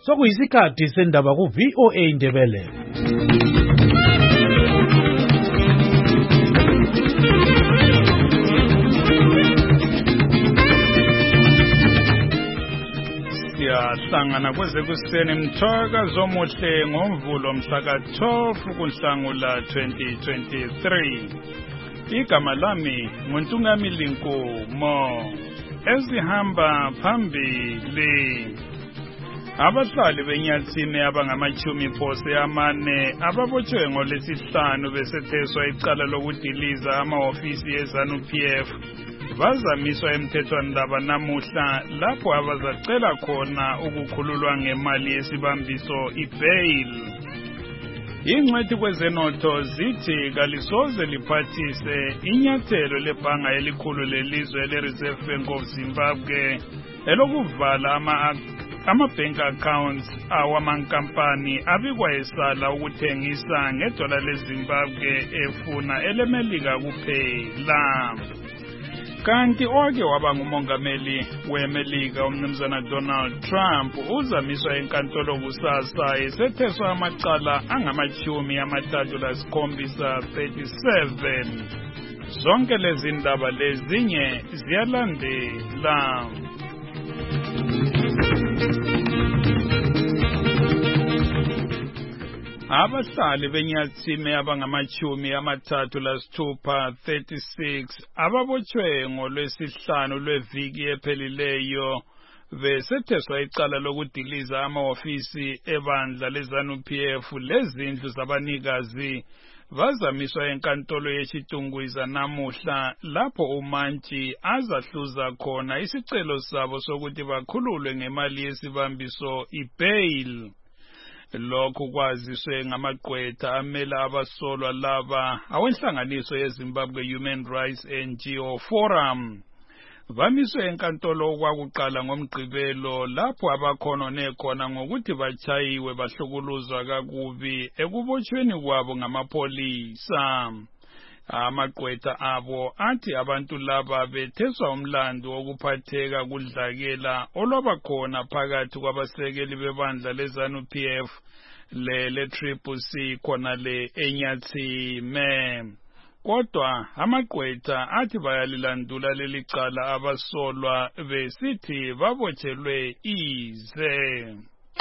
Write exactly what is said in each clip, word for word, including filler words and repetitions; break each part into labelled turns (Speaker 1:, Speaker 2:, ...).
Speaker 1: Sokuyisikhathi sendaba ku V O A Indebele. Siyahlangana kweze kuseni mthwakazo omuhle ngoMvulo mhla ka twelve kuNhlangula twenty twenty-three. Igama lami nguNtungamili Nkomo. Ezihamba phambili. Abahlali beNyathini abangamachumi phose amane ababotshwe ngolesihlanu besetheswa icala lokudiliza amahofisi eZANU-P F bazamiswa emthethwandaba namuhla lapho abazacela khona ukukhululwa ngemali yesibambiso ibail. Ingcwethi kwezenotho zithi kalisoze liphathise inyathelo lebhanga elikhulu lelizwe le-Reserve Bank of Zimbabwe elokuvala ama ama-bank accounts awamankampani abikwa esala ukuthengisa ngedola leZimbabwe efuna elemelika kuphela. Kanti owake waba ngumongameli weMelika umnumzana Donald Trump uzamiswa enkantolo kusasa esetheswa amacala angamachumi amathathu lasikhombisa thirty-seven. Zonke lezi ndaba lezinye ziyalandela. Abahlali beNyathini abangamachumi amathathu lasithupha thirty-six ababotshwe ngolwesihlanu lweviki ephelileyo besetheswa icala lokudiliza amahofisi ebandla leZANU-P F lezindlu zabanikazi bazamiswa enkantolo yesitungwiza namuhla lapho umantshi azahluza khona isicelo sabo sokuthi bakhululwe ngemali yesibambiso ibail. Lokhu kwaziswe ngamagqwetha amela abasolwa laba awenhlanganiso yeZimbabwe Human Rights N G O Forum. Bamiswe enkantolo okwakuqala ngomgqibelo lapho abakhonone khona ngokuthi bachayiwe bahlukuluzwa kakubi ekubotshweni kwabo ngamapholisa. Amagqwetha abo athi abantu laba betheswa umlando wokuphatheka kudlakela olwabakhona phakathi kwabasekeli bebandla leZANU-P F le Triple C khona le eNyathini. Kodwa amagqwetha athi bayalilandula lelicala abasolwa besithi babotshelwe ize.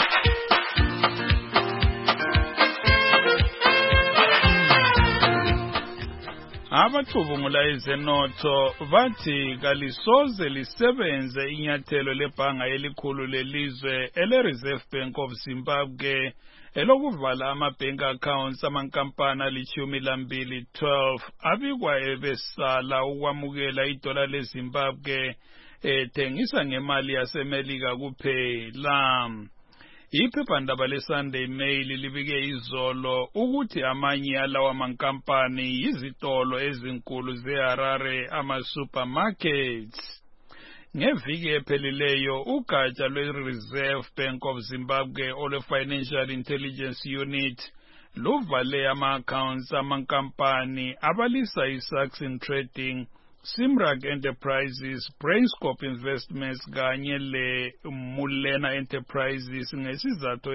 Speaker 1: Abacubungula ezenotho bathi kalisoze lisebenze inyathelo lebhanga elikhulu lelizwe ele-Reserve Bank of Zimbabwe elokuvala ama-bank accounts amankampani alichumi lambili twelve abikwa ebesala ukwamukela idola leZimbabwe ethengisa ngemali yasemelika kuphela. Iphephandaba leSunday Mail libike izolo ukuthi amanye alawa mankampani yizitolo ezinkulu zeHarare ama-supermarkets. Ngeviki ephelileyo ugatsha lwe-Reserve Bank of Zimbabwe olwe-Financial Intelligence Unit luvale ama-accounts amankampani abalisa i-Saxon Trading, Simrak Enterprises, Brainscope Investments kanye le-Mulena Enterprises ngesizathu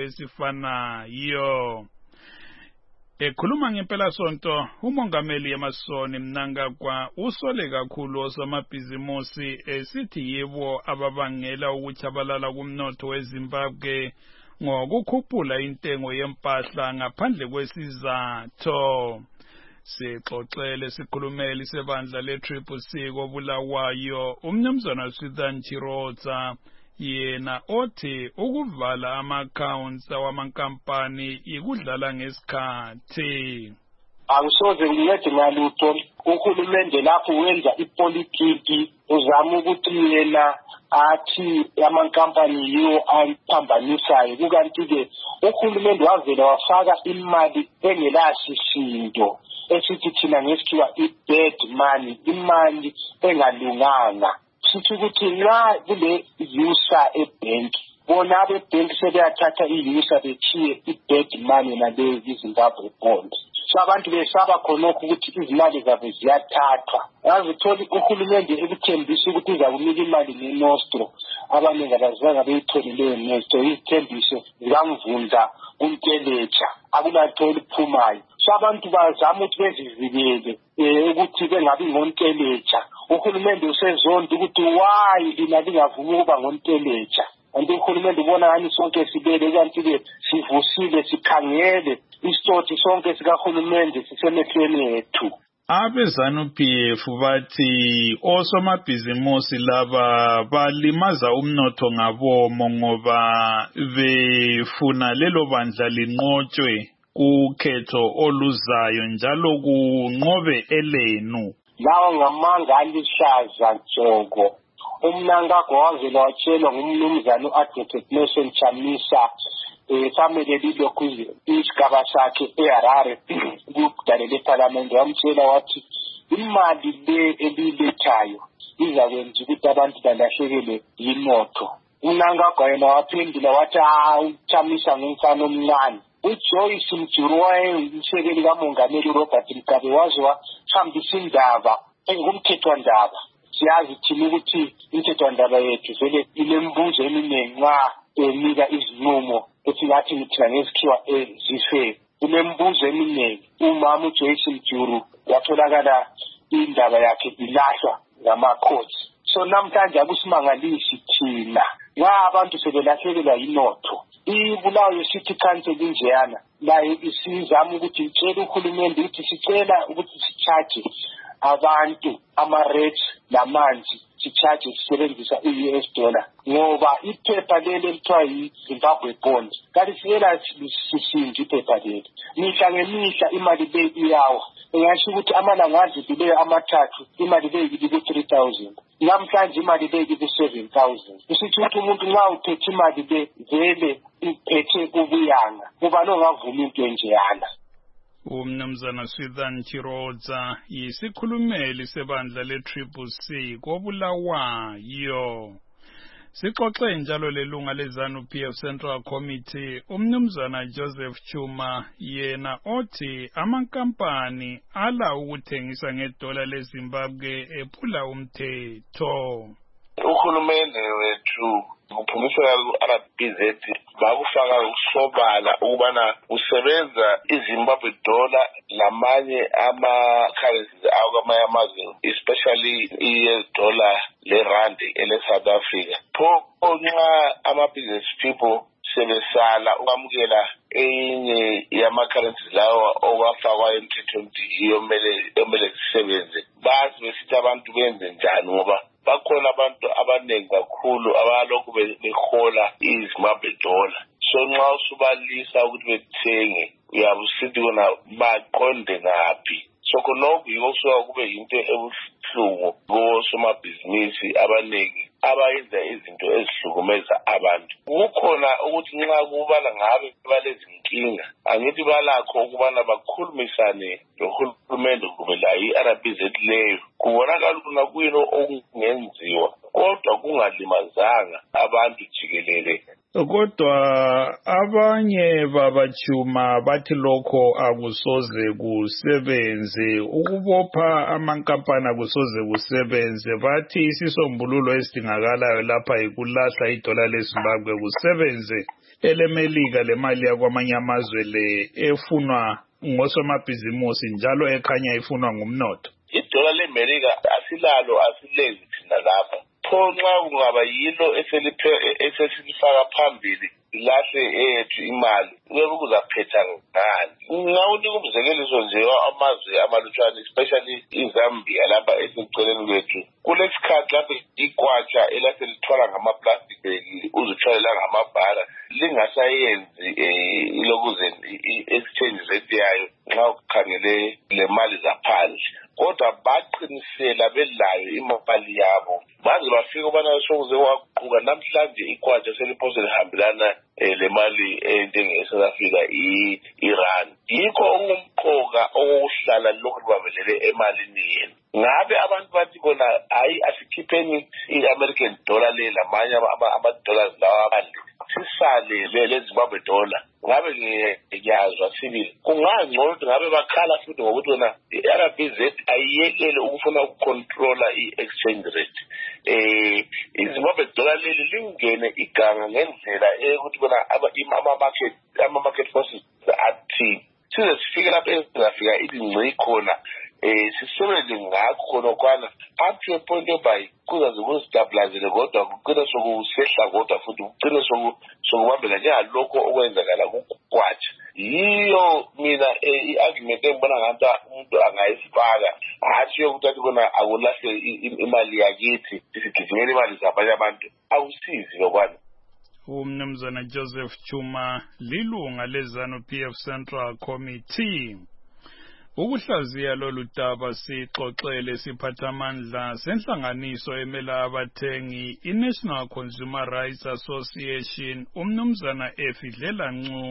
Speaker 1: esifanayo. Ekhuluma ngempelasonto, umongameli Emmerson Mnangagwa usole kakhulu osomabhizimusi esithi yebo ababangela ukuchabalala kumnotho weZimbabwe ngokukhuphula intengo yempahla ngaphandle kwesizathu. Sixoxele sikhulumeli sebandla le-Triple C kobulawayo umnumzana Swithan Chirotsa yena othi ukuvala ama-accounts awamankampani ikudlala ngesikhathi.
Speaker 2: Akusoze kuncede ngalutho uhulumende lapho wenza ipolitiki uzama ukuthi yena athi amankampani yiwo aphambanisayo kukanti-ke uhulumende wavela wafaka imali engelasisindo esithi thina ngesikhiwa i-bad money, imali engalunganga. Sithi ukuthi nxa kule yusa ebhenki bona abebhenki sebeyathatha iyusa bethiye i-bad money naleyo iZimbabwe bond. so abantu besaba khonokho ukuthi izimali zabo ziyathathwa. Yazi uthola uhulumende ekuthembisa ukuthi uzakunika imali ngenostro, abaningi abazange beyitholile nestro, izithembiso zikamvundla kuNteleja akulatho oluphumayo. So abantu bazama ukuthi bezivikele ukuthi bengabi ngoNteleja. Uhulumende usezonda ukuthi why lina lingavumi ukuba ngoNteleja. Kanti uhulumende ubona ngani sonke sibele kanti-ke sivusile sikhangele isitoti sonke sikahulumende sisemehlweni ethu.
Speaker 1: Abe-ZANU-P F bathi osomabhizimusi laba balimaza umnotho ngabomo ngoba befuna lelo bandla linqotshwe kukhetho oluzayo njalo kunqobe elenu.
Speaker 2: Lawo ngamanga alishaza tshoko. Umnangagwa wavela watshelwa ngumnumzane u-Advocate Nelson Chamisa famele lilokhu isigaba sakhe eHarare kudalela eParliament, wamtshela wathi imali le elilethayo izakwenza ukuthi abantu balahlekelwe yinotho. Umnangagwa yena waphendula wathi hawu Chamisa ngumfana omncane. uJoyce Mjuru wayengusekeli kamongameli uRobert Mugabe waze wahambisa indaba engumthethwandaba. Siyazi thina ukuthi imthethwandaba yethu vele inembuzo eminingi nxa enika izinqumo esingathi ngithina ngesikhiwa ezifeni. Kunembuzo eminingi. Umama uJoyce Mjuru watholakala indaba yakhe ilahlwa ngamakhosi. So namhlanje akusimangalisi thina nxa abantu sebelahlekelwa yinotho. Ibulawayo City Council injeyana layo isizama ukuthi itshele uhulumende ukuthi sicela ukuthi sicharge abantu ama-rates namanzi sicharge sisebenzisa i-U S dollar ngoba iphepha leli elithiwa yi-Zimbabwe bond kalisiyela sisindi iphepha leli. Mihla ngemihla imali le iyawa. Ngasho ukuthi amalanga adlulileyo amathathu imali le ibe three thousand. Namhlanje imali le ibe seven thousand. Isithi ukuthi umuntu nxa uphethe imali le vele uphethe kubuyanga. Kuba nongavuma into enjeyana.
Speaker 1: Umnumzana Swithan Chirodza yisikhulumeli sebandla le-Triple C koBulawayo. Sixoxe njalo lelunga le-ZANU-P F Central Committee umnumzana Joseph Chuma yena othi amankampani ala ukuthengisa ngedola leZimbabwe ephula umthetho.
Speaker 3: Uhulumende wethu kuphumisela ku-R B Z bakufaka ukusobala ukubana usebenza iZimbabwe dollar lamanye ama-currencies akwamanye amazwe, especially i-U S dollar le-rand ele-South Africa. Pho nxa ama-business people sebesala ukwamukela enye yama-currencies lawo okwafakwa emthethweni ukuthi yomele sisebenze, bazi besithi abantu benze njani ngoba bakhona abantu abaningi kakhulu abalokhu behola iZimbabwe dollar. So nxa usubalisa ukuthi bethenge uyabe usithi kona baqonde ngaphi. So khonokho yiko kusuka kube yinto ebuhlungu kosomabhizinisi abaningi abayenza izinto ezihlukumeza abantu. Kukhona ukuthi nxa kubala ngabe balezinkinga angithi balakho ukubana bakhulumisane nohulumende kube la i-R B Z leyo kubonakala ukuthi nakuyini okungenziwa kodwa kungalimazanga abantu jikelele.
Speaker 1: Kodwa abanye babachuma bathi lokho akusoze kusebenze, ukubopha amankampani akusoze kusebenze. Bathi isisombululo esidingakalayo lapha ikulahla idola leZimbabwe kusebenze elemelika lemali yakwamanye amazwe le efunwa ngosomabhizimusi njalo ekhanya ifunwa ngumnotho.
Speaker 3: Idola leMelika asilalo asilezi thina lapha. Pho nxa kungaba yilo esesilifaka phambili ilahle ethu imali kuye kuzaphetha ngani. Ngawunika umzekeliso nje amazwe amalutshwane especially iZambia lapha eseceleni kwethu. Kulesikhathi lapho ikwatsha elaselithwala ngama-plastic bag uzithwalela ngamabhara lingasayenzi ilokuze i-exchange rate yayo nxa ukhangele le mali zaphandle. Kodwa baqinisela belayo imali yabo baze bafika ubana sokuze waquka namhlanje ikwatsha seliphosa lihambelana le mali njenge-South Africa i-Iran. Yikho okumqoka okuhlala lokhu libavelele emalini yenu. Ngabe abantu bathi kona hayi asikhipheni i-American dollar le lamanye ama-dollars lawa abandle sisale le Zimbabwe dollar ngabe ngiyazwa sibili kungangcono ukuthi ngabe bakhala futhi ngokuthi wena i-R B Z ayiyekele ukufuna ukucontrola i-exchange rate eh iZimbabwe dollar leli lingene iganga ngendlela ukuthi bona ama-market ama-market forces athi size sifike lapho ezingafika ilingci khona eh sisebenze ngakho khona kwana up to a point whereby kuzaze kustabulizele kodwa kuqina sokusehla kodwa futhi kuqina sokubambela njengalokho okwenzakala kukwatsha yiyo mina i-argument engibona ngathi umuntu angayifaka hathi yokuthi athi khona akulahle imali yakithi sigijimele imali zabanye abantu awusizi lokwana.
Speaker 1: Umnumzana Joseph Chuma lilunga lezanu P F Central Committee. Ukuhlaziya lolu daba sixoxele siphathamandla senhlanganiso emela abathengi iNational Consumer Rights Association umnumzana Efidlela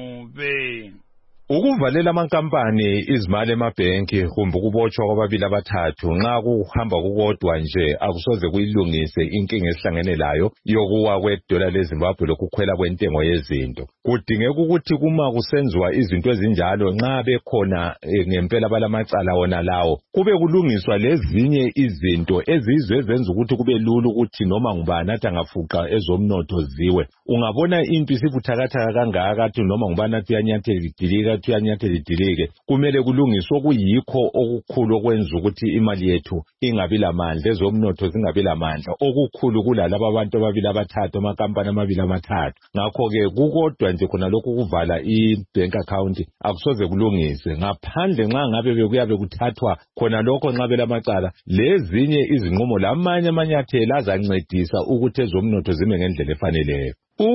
Speaker 1: Ncube.
Speaker 4: Ukuvalela amankampani izimali emabhenki kumbe ukubotshwa kwababili abathathu nxa kuhamba kukodwa nje akusoze kuyilungise inkinga esihlangene layo yokuwa kwedola leZimbabwe lokukhwela kwentengo yezinto. Kudingeka ukuthi kuma kusenziwa izinto ezinjalo nxa bekhona e, ngempela balamacala wona lawo kube kulungiswa lezinye izinto ezizwe zenza ukuthi kube lula ukuthi noma ngubani athi angafuqa ezomnotho ziwe. Ungabona into isibuthakathaka kangaka athi noma ngubani athi uyanyathela idilika tuyanyathela idilike kumele kulungiswe okuyikho okukhulu okwenza ukuthi imali yethu ingabi lamandla ezomnotho zingabi lamandla okukhulu kulalabo abantu ababili abathathu amakampani amabili amathathu. Ngakho ke kukodwa nje khona lokhu kuvala i-bank account akusoze kulungise ngaphandle nxa ngabe bekuyabe kuthathwa khona lokho nxa belamacala lezinye izinqumo lamanye amanyathelo azancedisa ukuthi ezomnotho zime ngendlela efaneleyo.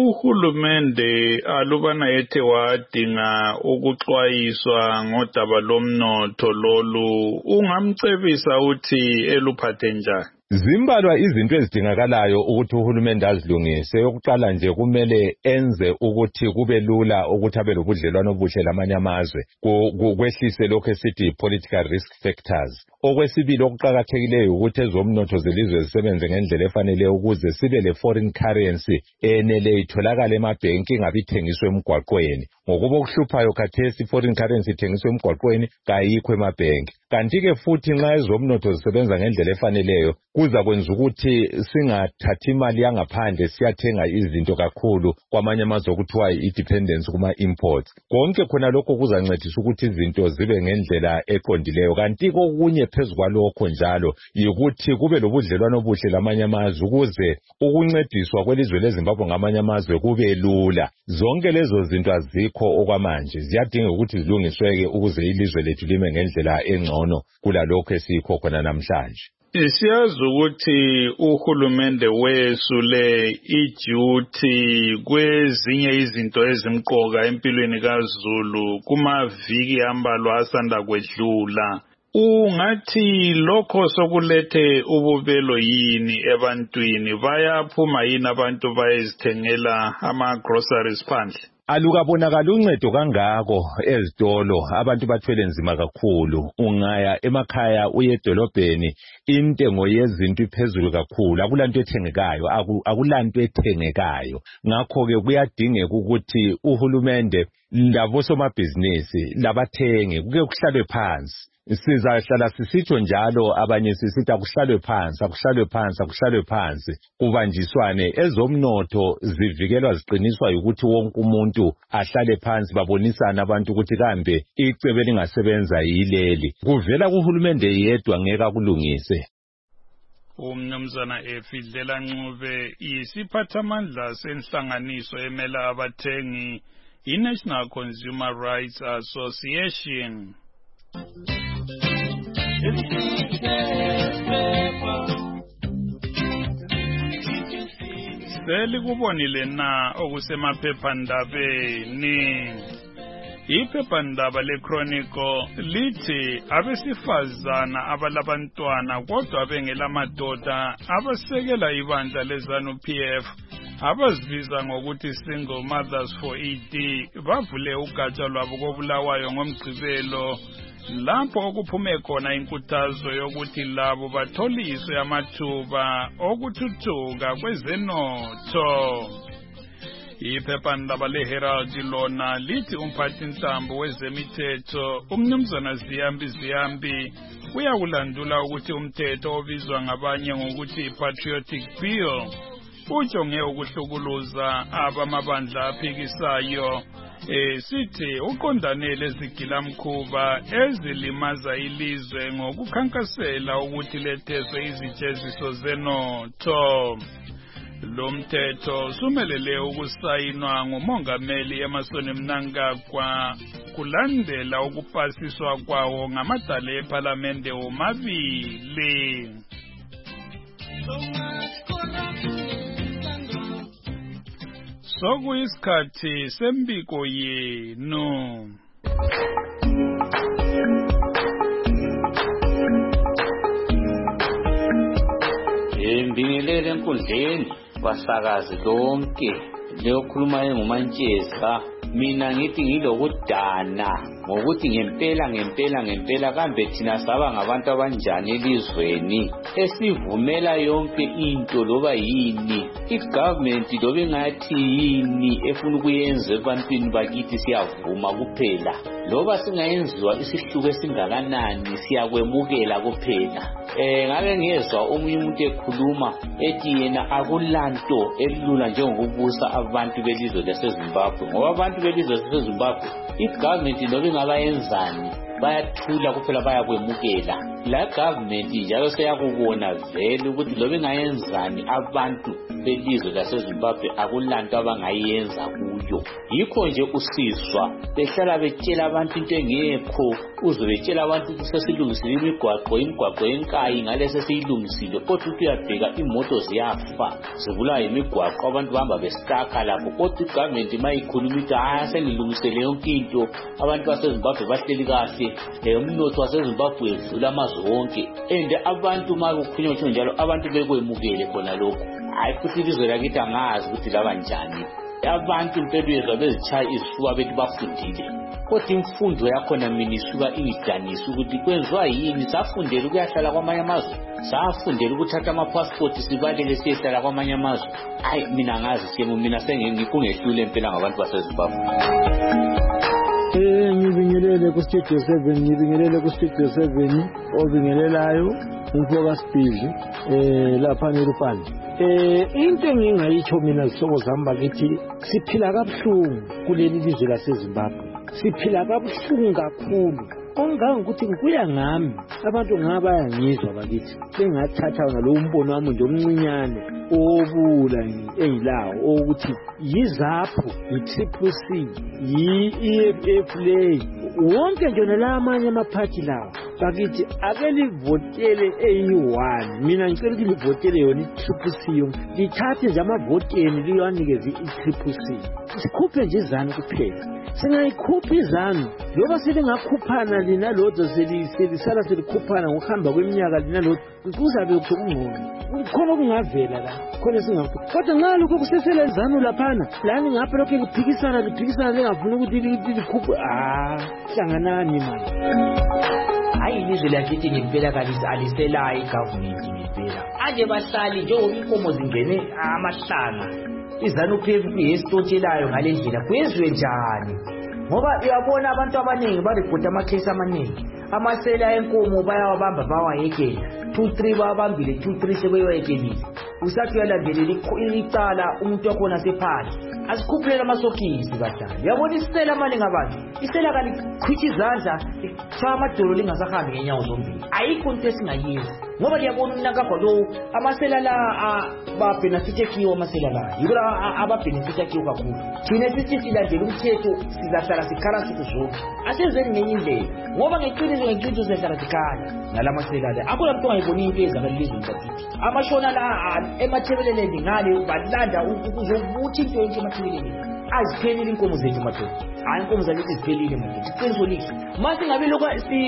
Speaker 1: Uhulumende alubana yethe wadinga ukuxwayiswa ngodaba lomnotho lolu ungamcebisa uthi eluphathe njani?
Speaker 4: Zimbalwa izinto ezidingakalayo ukuthi uhulumende azilungise. Yokuqala nje kumele enze ukuthi kube lula ukuthi abe lobudlelwano obuhle lamanye amazwe kwehlise lokho esithi political risk factors. Okwesibili okuqakathekileyo ukuthi ezomnotho zelizwe zisebenze ngendlela efaneleyo ukuze sibe le foreign currency enele itholakala emabhenki ingabe ithengiswa emgwaqweni. Ngokuba okuhluphayo khathesi foreign currency ithengiswa emgwaqweni kayikho emabhenki. Kanti ke futhi nxa ezomnotho zisebenza ngendlela efaneleyo kuza kwenza ukuthi singathathi imali yangaphandle siyathenga izinto kakhulu kwamanye amazwe okuthiwa i-dependence kuma imports. Konke khona lokho kuzancedisa ukuthi izinto zibe ngendlela eqondileyo. Kanti okunye phezu kwalokho njalo yikuthi kube lobudlelwano obuhle lamanye amazwe ukuze ukuncediswa kwelizwe leZimbabwe ngamanye amazwe kube lula. Zonke lezo zinto azikho okwamanje ziyadinga ukuthi zilungisweke ukuze ilizwe lethu lime ngendlela engcono kulalokho esikho khona namhlanje.
Speaker 1: Siyazi ukuthi uhulumende wesule iduty kwezinye izinto ezimqoka empilweni kaZulu kumaviki ambalwa asanda kwedlula. Ungathi lokho sokulethe ububelo yini ebantwini bayaphuma yini abantu bayezithengela ama groceries phandle?
Speaker 4: Alukabonakala uncedo kangako ezitolo abantu bathwele nzima kakhulu. Ungaya emakhaya uye edolobheni intengo yezinto iphezulu kakhulu akulanto ethengekayo akulanto ethengekayo. Ngakho ke kuyadingeka ukuthi uhulumende labo somabhizinisi labathengi kuke kuhlalwe phansi. Sizahlala sisitsho njalo abanye sisithi akuhlalwe phansi akuhlalwe phansi akuhlalwe phansi kubanjiswane ezomnotho zivikelwa ziqiniswa ukuthi wonke umuntu ahlale phansi babonisana abantu ukuthi kambe icebe lingasebenza yileli kuvela kuhulumende yedwa ngeke akulungise.
Speaker 1: Umnumzana Efidlela Ncube isiphathamandla senhlanganiso emela abathengi iNational Consumer Rights Association. Selikubonile na okusemaphephandabeni. Iphephandaba leChronicle lithi abesifazana abalabantwana kodwa bengelamadoda abasekela ibandla leZanu P F abazibiza ngokuthi Single Mothers for E D bavule ugatsha lwabo koBulawayo ngoMgqibelo lapho okuphume khona inkuthazo yokuthi labo batholiswe amathuba okuthuthuka kwezenotho. Iphephandaba leHerald lona lithi umphathintambo wezemithetho umnumzana Ziyambi Ziyambi uyakulandula ukuthi umthetho obizwa ngabanye ngokuthi Patriotic Bill ujonge ukuhlukuluza abamabandla aphikisayo sithi uqondane lezigilamkhuba ezilimaza ilizwe ngokukhankasela ukuthi lethezwe izijeziso zenotho. Lo mthetho sumelele ukusayinwa ngumongameli Emmerson Mnangagwa kulandela ukupasiswa kwawo ngamadala eParliamente omabili. Sokuyisikhathi sembiko yenu.
Speaker 5: Imbingelele enkundleni basakazi lonke leyokhuluma engumantsheza. Mina ngithi ngilokudana ngokuthi ngempela ngempela ngempela kambe thina saba ngabantu abanjani elizweni esivumela yonke into loba yini igovernment loba ingathi yini efuna ukuyenza ebantwini bakithi siyavuma kuphela loba singayenziwa isihluko esingakanani siyakwemukela kuphela. Eh ngake ngezwa omunye umuntu ekhuluma ethi yena akulanto elula njengokubusa abantu belizwe laseZimbabwe ngoba abantu belizwe laseZimbabwe igovernment loba ingabayenzani bayathula kuphela bayakwemukela. La government njalo seyakubona vele ukuthi loba ingayenzani abantu belizwe laseZimbabwe akulanto abangayenza kuyo. Yikho nje usizwa behlala betshela abantu into engekho uzobetshela abantu ukuthi sesilungisile imigwaqo imigwaqo enkayi ngale sesiyilungisile kodwa uyabheka imoto ziyafa zibulawa imigwaqo abantu bahamba bestaka lapho kodwa igovernment mayikhuluma ukuthi hayi senilungisele yonke into abantu baseZimbabwe bahleli kahle umnotho waseZimbabwe udlula amazwe wonke and abantu makukhulunywa njalo abantu bekwemukele khona lokho. Hayi futhi ilizwe lakithi angazi ukuthi laba njani abantu impela uyezwa bezitshaya izifuba bethi bafundile kodwa imfundo yakhona mina isuka ingidanisa ukuthi kwenziwa yini safundela ukuyahlala kwamanye amazwe safundela ukuthatha amapassport sibalele siyehlala kwamanye amazwe. Hayi mina ngazi siyemo mina sengikungehlule impela ngabantu baseZimbabwe.
Speaker 6: Eh ngibingelele ku Studio seven ngibingelele ku Studio seven obingelelayo umfocus busy eh lapha neRupani. Eh into engingayitsho mina zihlobo zami bakithi siphila kabuhlungu kuleli lizwe laseZimbabwe. Siphila kabuhlungu kakhulu. Ongangokuthi kuya ngami abantu ngabayangizwa bakithi bengathatha ngalo umbono wami nje omncinyane obula engilawo ukuthi yizapho i-Triple C yi-E F F le wonke nje nalamanye amaphathi lawo bakithi akelivotele eyi-one mina ngicela ukuthi livotele yona i-Triple C yonke lithathe nje amavoteni liyanikeza i-Triple C sikhuphe nje izanu kuphela singayikhuphi izanu loba selingakhuphana lina lodwa selisala selikhuphana ngokuhamba kweminyaka lina lodwa kuzabe kungcono khona kungavela la khona singakho kodwa nxa lokho kusesela izanu laphana lani ngapha lokho liphikisana liphikisana lingafuni ukuthi likhuphe ah hlanganani manje.
Speaker 7: Hayi ilizwe lakithi ngempela kalisi aliselayo igovernment ngempela anje bahlali njengoba inkomo zingene amahlanga izanu P F P esitotshelayo ngale ndlela kuyezwe njani ngoba uyabona abantu abaningi bareport amakhesi amaningi amasela enkomo bayawabamba bawayekela two three babambile two three sebeyoyekelile usathi uyalandelela icala umuntu wakhona sephansi asikhuphulela amasokisi badala uyabona isela mali ngabantu isela kalikhwithi izandla cha amadolo lingasahambi ngenyawo zombili ayikho into esingayenza ngoba liyabona uNangagwa lo amasela la babenefit kiwo amasela la yiko ababenefit kiwo kakhulu thina sithi silandela umthetho sizahlala sikhala sithi zonke asenzeni ngenye indlela ngoba ngeqiniso ngeqiniso sizahlala sikhala nalamasela la akula mntu ongayiboni into ezakalilizwe ngakithi amashona la emathebeleleni ngale balanda ukuzokuthi into yonke emathebeleleni aziphelile inkomo zethu madoda hayi inkomo zakithi ziphelile madoda iqiniso lithi mase ngabe lokho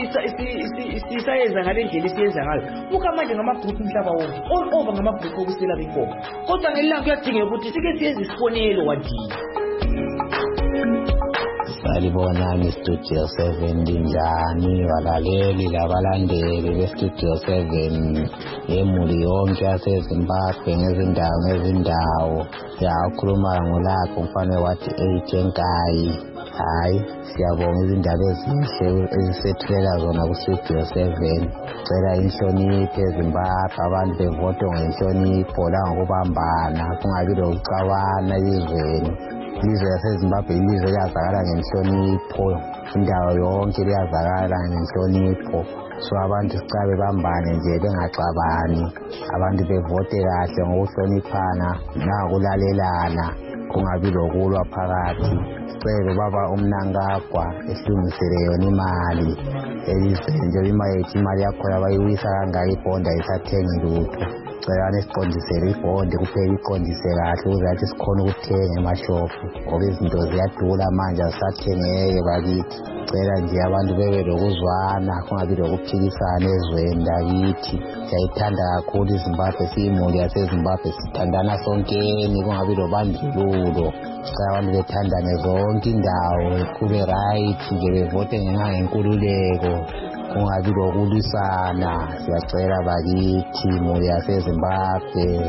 Speaker 7: sisayenza ngale ndlela esiyenza ngayo buka manje ngamagroup umhlaba wonke all over ngamagroup okusela inkomo kodwa ngelanga kuyadingeka ukuthi sike siyenze isibonelo wadini
Speaker 8: Salibonani Studio seven linjani walaleli labalandeli beStudio seven emuli yonke yaseZimbabwe ngezindawo ngezindawo siyakhuluma ngolapho mfana wathi eight enkayi. Hayi siyabonga izindaba ezinhle ezisethulela zona kuStudio seven. Cela inhlonipho eZimbabwe abantu bevote ngenhlonipho langokubambana kungabi lokucabana ezweni. Ilizwe laseZimbabwe ilizwe liyazakala ngenhlonipho, indawo yonke liyazakala ngenhlonipho. So abantu sicela bebambane nje bengaxabani, abantu bevote kahle ngokuhloniphana nangokulalelana kungabi lokulwa phakathi. Sicela baba uMnangagwa esilungisele yona imali elizweni nje imali yethu imali yakhona bayibuyisa kangaka ibhondi ayisathengi lutho. Cela nesiqondisele ibhondi kuphela iqondise kahle ukuze athi sikhona ukuthenga emashopu ngoba izinto ziyadula manje asathengeke bakithi. Cela nje abantu bebe lokuzwana kungabi lokuphikisana ezweni lakithi. Siyayithanda kakhulu iZimbabwe, siyimuli yaseZimbabwe, sithandana sonkeni kungabi lobandlululo. Sicela abantu bethandane zonke indawo kube right nje bevote ngenkululeko kungabi lokulisana. Siyacela bakithi imuli yaseZimbabwe.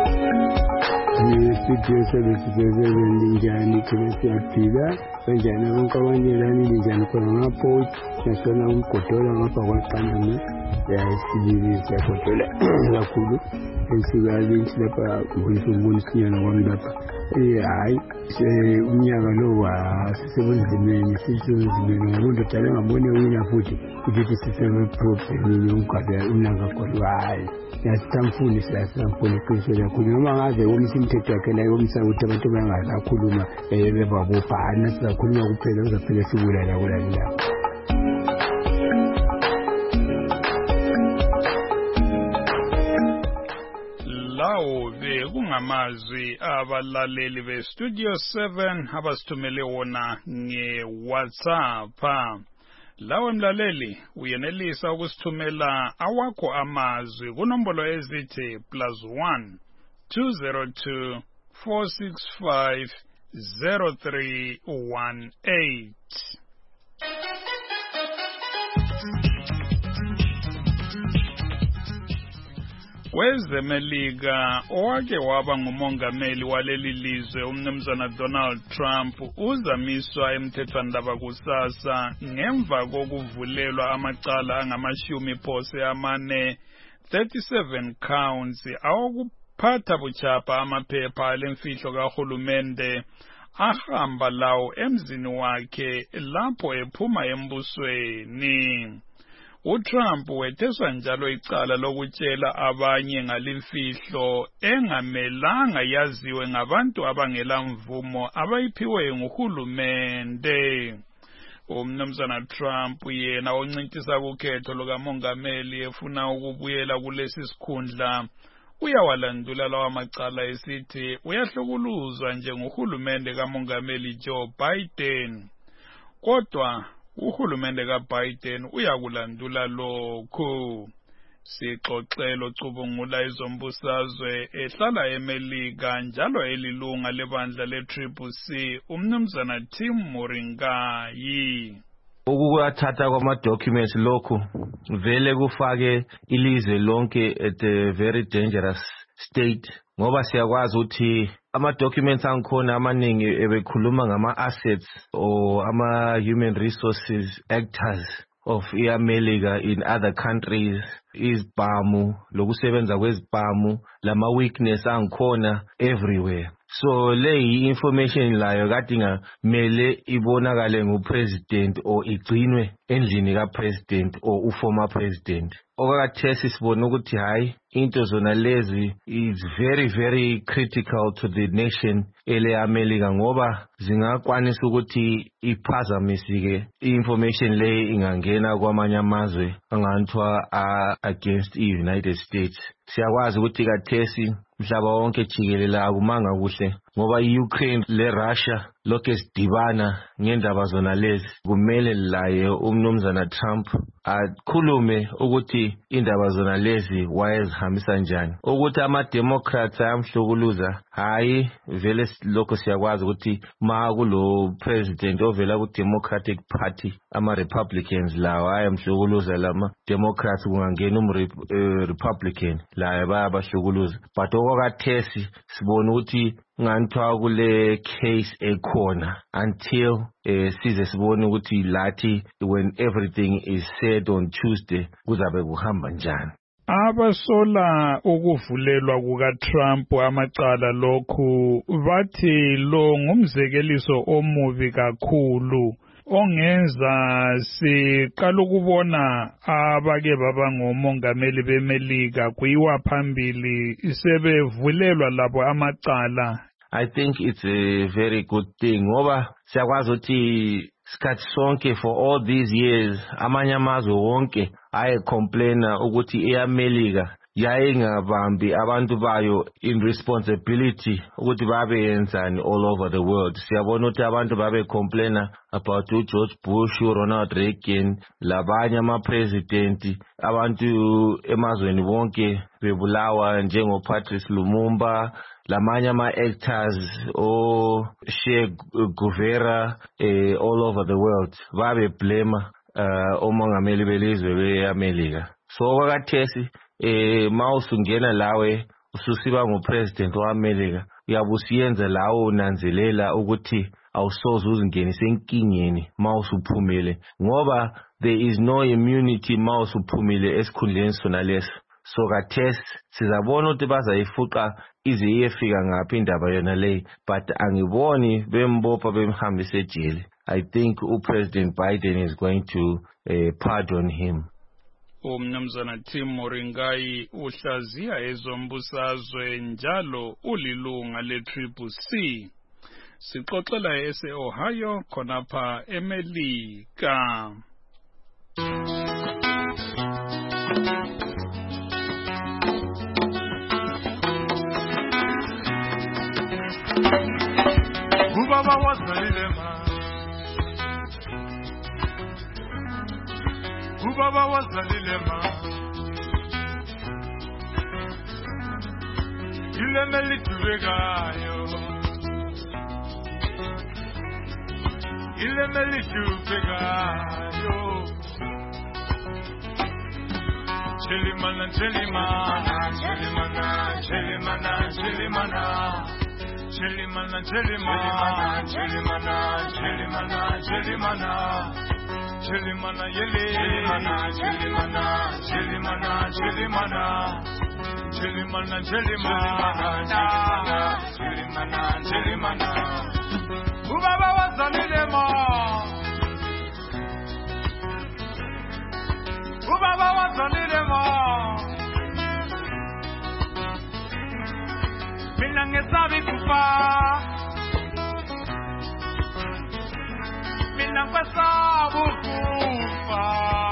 Speaker 9: Studio seven linjani khona siyaphila kanjani bonke abanelani linjani khona ngapho nasona umgodola ngapha kwaqanama yasibili siyagodola kakhulu ensikali lapha kubonisinyana kwami lapha. Eh hayi unyaka lo wasisebenzimeni sisebenzimeni ngomuntu dala ngabone wina futhi ukuthi sisebe problem yomgaba uMnangagwa hayi yasitamfuni siyasamfuni qiso kakhulu noma ngaze womisa imithetho yakhe la yomisa ukuthi abantu bangakhuluma bebabopana sizakhuluma kuphela uzaphela sibulala kulalila.
Speaker 1: Lawo bekungamazwi abalaleli beStudio seven abasithumele wona ngeWhatsApp. Lawo mlaleli uyenelisa ukusithumela awakho amazwi kunombolo ezithi plus one two zero two four six five zero three one eight. Wezemelika owake waba ngumongameli waleli lizwe umnumzana Donald Trump uzamiswa emthethwandaba kusasa ngemva kokuvulelwa amacala angamashumi phose amane thirty-seven counts awokuphatha buchapha amaphepha alemfihlo kahulumende ahamba lawo emzini wakhe lapho ephuma embusweni. uTrump wetheswa njalo icala lokutshela abanye ngalimfihlo engamelanga yaziwe ngabantu abangela mvumo abayiphiwe nguhulumende. Umnumzana Trump yena oncintisa kukhetho lukamongameli efuna ukubuyela kulesi sikhundla uyawalandula lawa macala esithi uyahlukuluzwa njengohulumende kamongameli Joe Biden. Kodwa uhulumende kaBiden uyakulandula lokhu. Sixoxelo cubungula izombusazwe ehlala eMelika njalo elilunga lebandla le-Triple C umnumzana Tim Moringayi.
Speaker 10: Ukuthatha kwama-documents lokhu vele kufake ilizwe lonke at a very dangerous state ngoba siyakwazi ukuthi ama-documents angikhona amaningi ebekhuluma ngama-assets or ama-human resources actors of iAmelika in other countries, izibhamu lokusebenza kwezibhamu lama-weakness angikhona everywhere. So le information layo kade ngamele ibonakale ngupresident or igcinwe endlini kapresident or uformer president. Okakathesi sibona ukuthi hayi into zona lezi is very very critical to the nation ele America ngoba zingakwanisa ukuthi iphazamisike information le ingangena kwamanye amazwe anganthiwa against i-United States. Siyakwazi ukuthi kathesi mhlaba wonke jikelele akumanga kuhle ngoba iUkraine le Russia lokho sidibana ngendaba zona lezi kumele laye umnumzana Trump akhulume ukuthi indaba zona lezi wayezihambisa njani. Ukuthi ama-Democrats ayamhlukuluza, hayi vele lokho siyakwazi ukuthi ma kulo president ovela ku-Democratic Party, ama-Republicans lawa ayamhlukuluza lama Democrats kungangena um-Republican la bayabahlukuluza. But okwakathesi sibona ukuthi nganthiwa kule case ekhona until uh, size sibone ukuthi lathi when everything is said on Tuesday kuzabe kuhamba njani.
Speaker 1: Abasola ukuvulelwa kuka-Trump amacala lokhu bathi lo ngumzekeliso omubi kakhulu ongenza siqala ukubona abake baba ngomongameli beMelika kuyiwa phambili sebevulelwa labo amacala.
Speaker 10: I think it's a very good thing ngoba siyakwazi ukuthi sikhathi sonke for all these years amanye amazwe wonke aye complaina ukuthi eAmelika yayingabambi abantu bayo in responsibility ukuthi babe yenzani all over the world. Siyabona ukuthi abantu babe complaina about George Bush, Ronald Reagan, labanye ama-president, abantu emazweni wonke bebulawa njengo Patrice Lumumba, lamanye ama-actors o Che Guevara eh, all over the world babe blame uh, omongameli belizwe beAmelika. So kwakathesi eh mawusungena lawe ususiba ngupresident waAmelika uyabusiyenza lawo unanzelela ukuthi awusoze uzingenise enkingeni mawusuphumile ngoba there is no immunity mawusuphumile esikhundleni sona leso. So kathesi sizabona ukuthi bazayifuqa ize iyefika ngaphi indaba yona le, but angiboni bembopha bemhambisa ejele. I think uPresident Biden is going to uh, pardon him.
Speaker 1: Umnumzana Tim Moringai uhlaziya ezombusazwe njalo ulilunga le-Triple C. Sixoxela ese-Ohio khonapha eMelika.
Speaker 11: Ubaba wazalile ma Ubaba wazalile ma Ile melitubegayo Ile melitubegayo Chelimana chelimana chelimana chelimana chelimana Chelimana, chelimana, chelimana, chelimana, chelimana, chelimana, yele, chelimana, chelimana, chelimana, chelimana, chelimana, chelimana, chelimana, chelimana. Ubaba wazalile ma, ubaba wazalile ma. Mina ngesabi kufa Mina ngesabi kufa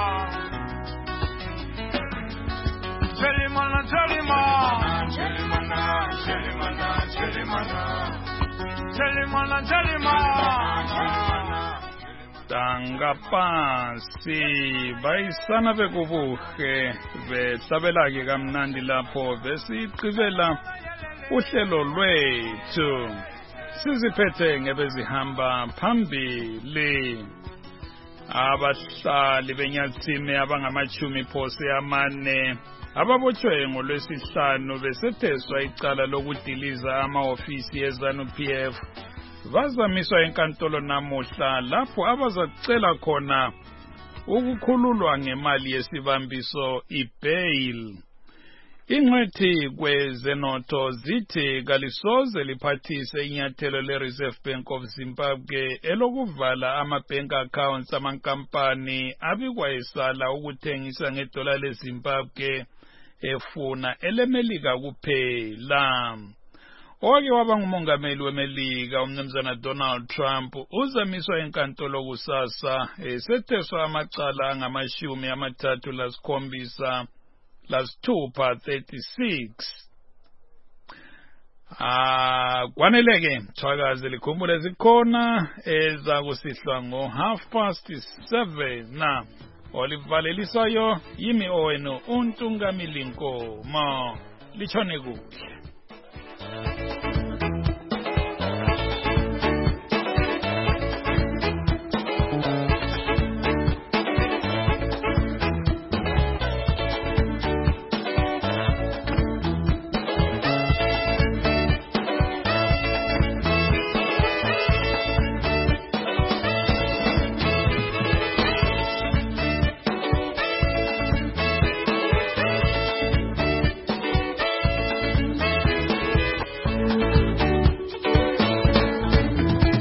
Speaker 11: Chelimana, chelimana Chelimana, chelimana, chelimana Chelimana, chelimana
Speaker 1: Tanga pasi bayisana bekubuhe besabela ke kamnandi lapho besiqhubela uhlelo lwethu siziphethe ngebezihamba phambili. Abahlali beNyathime abangamachumi phose amane ababotshwe ngolwesihlanu besetheswa icala lokudiliza ama-ofisi ye-ZANU-P F bazamiswa enkantolo namuhla lapho abazacela khona ukukhululwa ngemali yesibambiso i-bail. Ingcwethi kwezenotho zithi kalisoze liphathise inyathelo le-Reserve Bank of Zimbabwe elokuvala ama-bank accounts amankampani abikwa esala ukuthengisa ngedola leZimbabwe efuna elemelika kuphela. Owake waba ngumongameli weMelika umnumzana Donald Trump uzamiswa enkantolo kusasa esetheswa amacala angamashumi amathathu lasikhombisa lasithupha thirty-six. Ah, kwaneleke thwakaze likhumbule zikhona ezakusihlwa ngo half past seven na olivalelisayo yimi owenu uNtungamili Nkoma lichone kuhle.